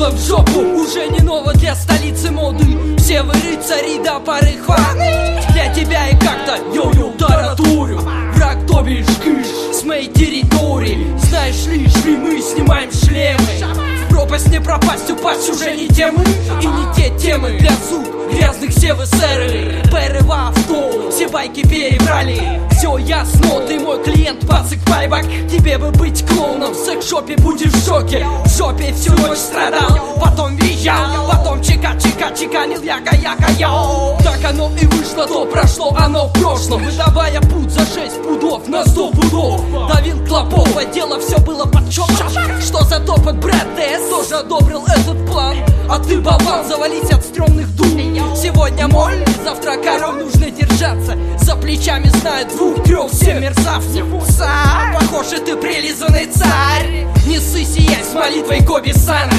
в жопу. Уже не ново для столицы моды. Все вы рыцари до поры хваны. Для тебя и как-то йо-йо таратурю. Враг, то бишь кыш с моей территории. Знаешь лишь ли мы снимаем шлемы. В пропасть не пропасть, упасть уже не темы. И не те темы для суд грязных все вы сэры. Пэры в авто, все байки перебрали. Все ясно, ты мой клиент, пацик пайбак. Тебе бы быть клоуном, в секс-шопе будешь в шоке. В жопе всю ночь страдал, потом визжал. Потом чеканил яка-яка-яу. Так оно и вышло, то прошло оно в прошлом. Выдавая путь за 6 пудов на 100 пудов. Давил клопов, а дело все было под чопом. Что за топот, брат, ТС тоже одобрил этот план. А ты, болван, завались от стрёмных дум. Сегодня моль, завтра коров, нужно держаться. За плечами знают двух-трех все мерзавцев. Сам, похоже, ты прилизанный царь. Не ссы, сияй с молитвой Коби-сана.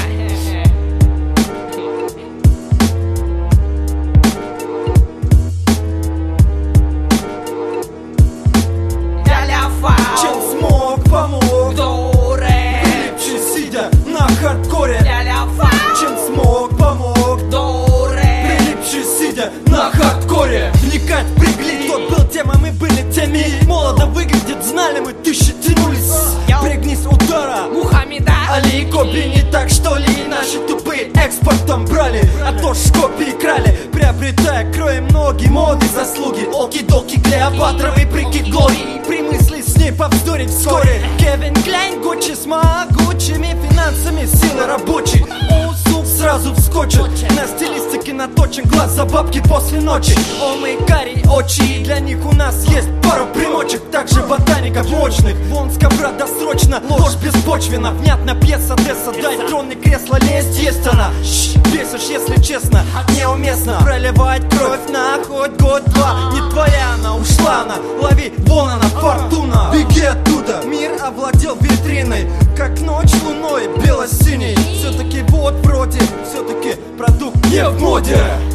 Чем смог, помог. Прилипче, сидя на хардкоре. Чем смог, помог. Прилипче, сидя на хардкоре. Вникать в пригли, кто был тем, а мы были теми. Молодо выглядит, знали мы, тысячи тянулись. Пригнись удара Мухаммеда Али и Коби, не так что ли? Наши тупые экспортом брали, а то ж копии крали. Приобретая, кроем ноги, моды, заслуги. Оки-доки, Клеопатровый прикид Глории. При мысли с ней повздорить вскоре. Кевин Кляйн, Гуччи с могучими финансами, силы рабочих. Суп сразу вскочит, на стилистике наточен глаз за бабки после ночи. О, мы карий очи, для них у нас есть пару примочек. Также ботаников мощных, вон с ковра досрочно. Ложь беспочвенно, внятно пьеса Десса. Дай тронный кресло, лезть есть она. Бесишь, если честно, неуместно проливать кровь на хоть год-два. Не твоя она, ушла она, лови, вон она, фортуна. Беги оттуда, мир овладел витриной, как ночь луной бело-синий. Все-таки вот вроде, все-таки продукт не в моде.